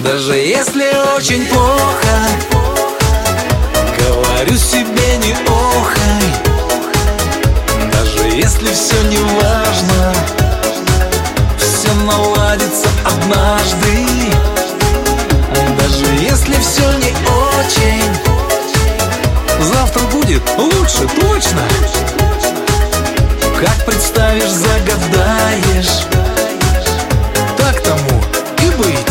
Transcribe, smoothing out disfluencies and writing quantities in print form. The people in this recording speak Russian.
Даже если очень плохо, говорю себе не охай. Даже если все не важно, все наладится однажды. Даже если все не очень, завтра будет лучше точно. Как представишь, загадаешь, так тому и быть.